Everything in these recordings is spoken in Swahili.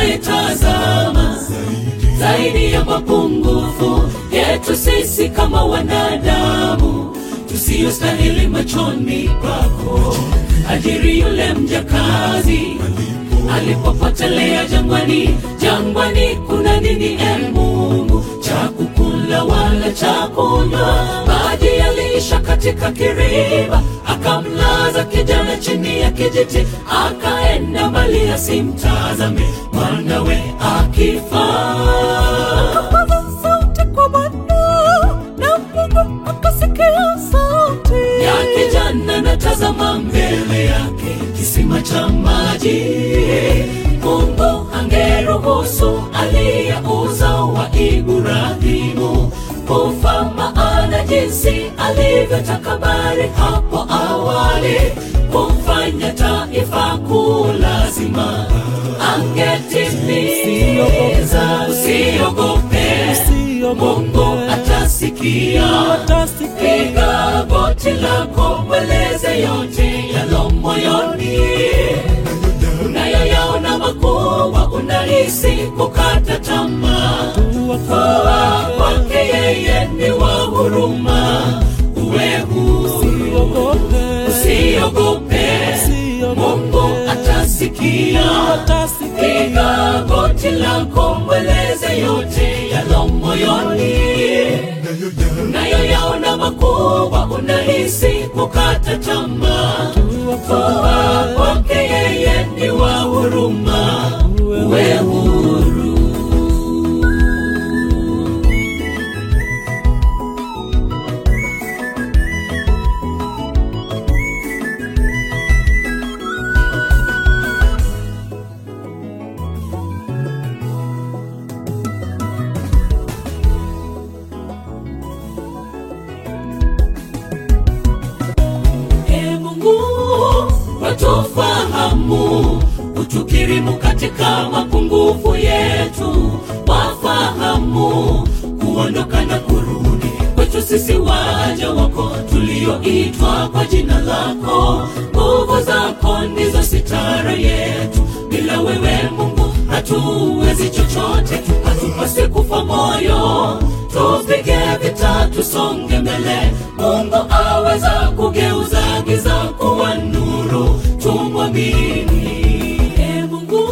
umetazama zaidi ya mapungufu yetu sisi kama wanadamu tusiyostahili machoni pako. Ajiri yule mjakazi alipopotelea jangwani. Jangwani kuna nini Mungu? Cha kukula wala cha kunywa. Maji yaliisha katika kiriba. Akamlaza kijana chini ya kijiti. Akaenda mbali asimtazame mwanawe akifa. Akapaza sauti kwa Bwana, na Mungu akasikia sauti ya kijana. Natazama mbele yake kisima cha maji. Mungu angeruhusu aliyeuza wa Ibrahimu kufa, maana jinsi alivyotakabari hapo awali kufanya taifa kulazima angetimiza. Usiogope, Mungu atasikia. Piga goti lako, mweleze yote yalo moyoni. Unayoyaona makubwa, unahisi kukata tamaa. Kuwa kwake yeye ni wa huruma. Uwe huru, usiogope, Mungu atasikia. Piga goti lako, mweleze yote yalo moyoni. Unayoyaona makubwa, unahisi kukata tamaa. Kuwa kwake yeye ni wa huruma. Uwe huru. Watufahamu, utukirimu katika mapungufu yetu. Wafahamu kuondoka na kurudi kwetu sisi waja wako tulioitwa kwa jina lako. Nguvu zako ndizo sitara yetu. Bila wewe Mungu hatuwezi chochote. Hatupasi kufa moyo, tupige vita tusonge mbele. Mungu aweza kugeuza giza kuwa nuru, tumwamini. Mungu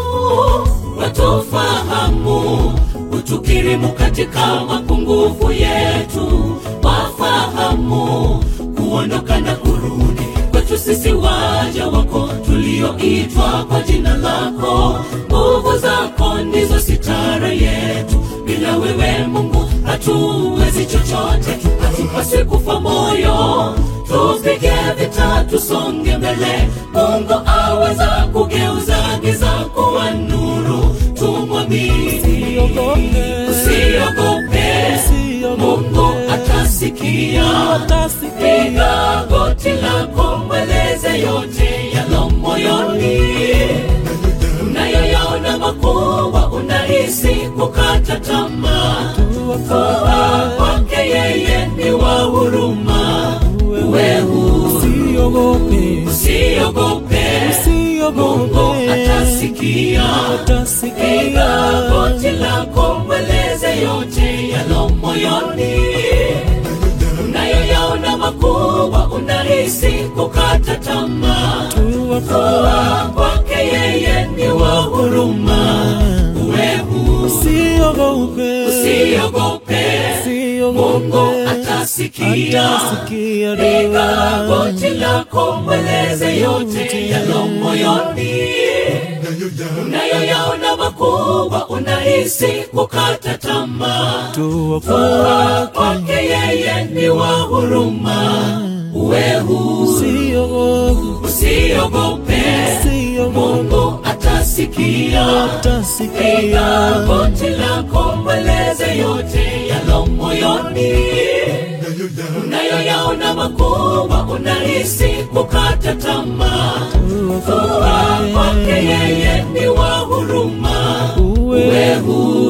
watufahamu, utukirimu katika mapungufu yetu. Wafahamu kuondoka na kurudi kwetu sisi waja wako tulioitwa kwa jina lako. Nguvu zako ndizo sitara yetu. Bila wewe Mungu hatuwezi chochote. Hatupasi kufa moyo, tupige vita tusonge mbele. Mungu aweza kugeuza giza kuwa nuru, tumwamini. Usiogope, Mungu atasikia. Piga goti lako, mweleze yote yalo moyoni. Unayoyaona makubwa, unahisi kukata tamaa. Kuwa kwake yeye ni wa huruma. Uwe huru, usiogope, Mungu atasikia. Piga goti lako, mweleze yote yalo moyoni. Unayoyaona makubwa, unahisi kukata tamaa. Kuwa kwake yeye ni wa huruma. Uwe huru, usiogope, Mungu atasikia. Piga goti lako, mweleze yote yalo moyoni. Unayoyaona makubwa, unahisi kukata tamaa. Kuwa kwake yeye ni wa huruma. Uwe huru, usiogope, Mungu atasikia. Piga goti lako, mweleze yote yalo moyoni. Unayoyaona makubwa, unahisi kukata tamaa. Kuwa kwake yeye ni wa huruma. Uwe huru.